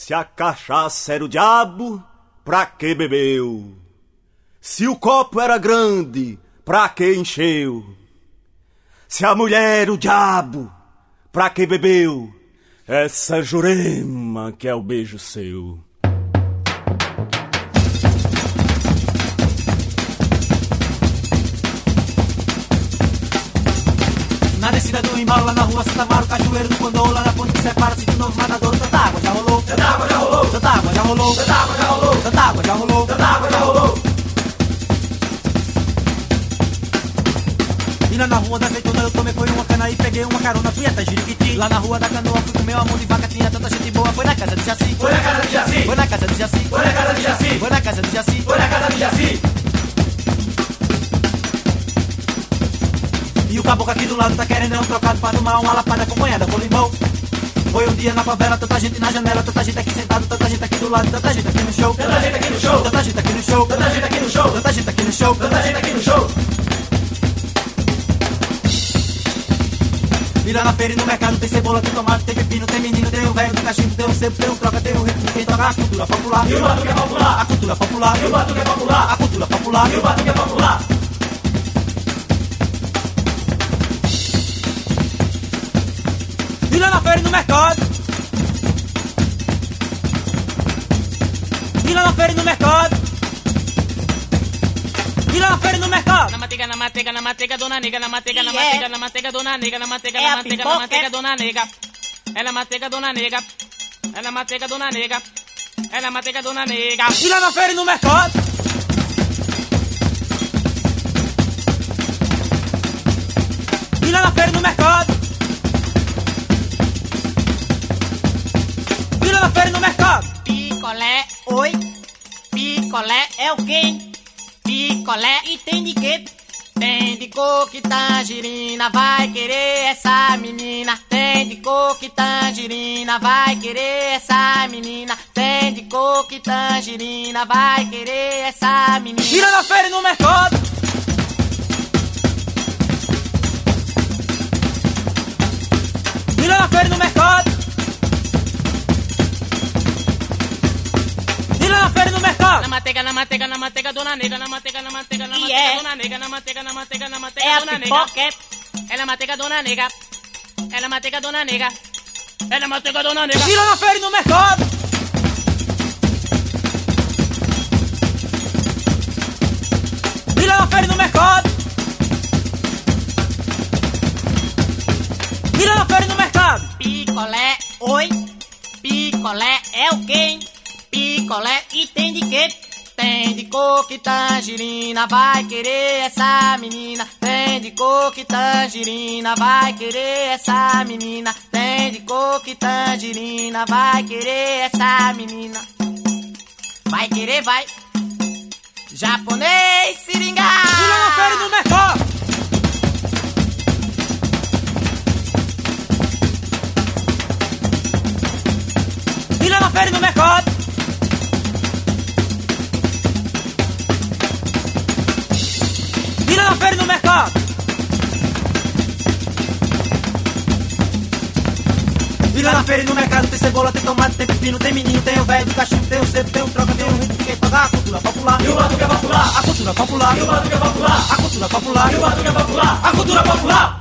Se a cachaça era o diabo, pra que bebeu? Se o copo era grande, pra que encheu? Se a mulher era o diabo, pra que bebeu? Essa Jurema que é o beijo seu. Na descida do embalo, lá na rua Santa Mara, o cachoeiro do Condor, lá na ponte que separa-se do novo matador. Tanta água já rolou, tanta água já rolou, tanta água já rolou, tanta água já rolou, tanta água já rolou, tanta água já rolou. E lá na rua da azeitona eu tomei foi uma cana e peguei uma carona, fui até Jiriquiti. Lá na rua da canoa fui com meu amor de vaca, tinha tanta gente boa, foi na casa de Jaci, foi na casa de Jaci, foi na casa de Jaci, foi na casa de Jaci, foi na casa de Jaci, foi na casa de Jaci. E o caboclo aqui do lado tá querendo um trocado pra tomar uma lapada acompanhada com limão. Foi um dia na favela, tanta gente na janela, tanta gente aqui sentado, tanta gente aqui do lado, tanta gente aqui no show, tanta gente aqui no show, tanta gente aqui no show, tanta gente aqui no show, tanta gente aqui no show, tanta gente aqui no show. E lá na feira e no mercado tem cebola, tem tomate, tem pepino, tem menino, tem o velho, tem cachimbo, tem o sebo, tem o troca, tem o ritmo, quem toca a cultura popular. E o batuque é popular, a cultura popular, e o batuque é popular, a cultura popular, e o batuque é popular. E lá na feira e no mercado. E lá na feira e no mercado. E lá na feira e no mercado. Na manteiga, dona nega, na manteiga, dona nega, na manteiga, dona nega. É na manteiga, dona nega. É na manteiga, dona nega. É na manteiga, dona nega. E lá na feira e no mercado. E lá na feira e no mercado. E lá na feira e no mercado. Picolé, Oi, picolé, é o quem? picolé. E tem de quê? Tem de coco e tangerina, vai querer essa menina. Tem de coco e tangerina, vai querer essa menina. Tem de coco e tangerina, vai querer essa menina. E lá na feira e no mercado. E lá na feira e no mercado. E lá na feira e no mercado. Na manteiga, dona nega, na manteiga, dona nega, na manteiga, É a dona nega. pipoca, É na manteiga, dona nega. É na manteiga, dona nega. É na manteiga, dona nega. E lá na feira e no mercado. E lá na feira e no mercado. E lá na feira e no mercado. Picolé, Oi, picolé, é o quem? picolé. E tem de quê? Tem de coco e tangerina, vai querer essa menina. Tem de coco e tangerina, vai querer essa menina. Tem de coco e tangerina, vai querer essa menina. Vai querer, vai. Japonês, seringa. E lá na feira e no mercado. E lá na feira e no mercado. E lá na feira e no mercado. E lá na feira e no mercado tem cebola, tem tomate, tem pepino, tem menino, tem o velho do cachimbo, tem o sebo, tem o troca, tem o ritmo, quem toca a cultura popular. E o batuque é popular, a cultura popular. E o batuque é popular, a cultura popular. E o batuque é popular, a cultura popular.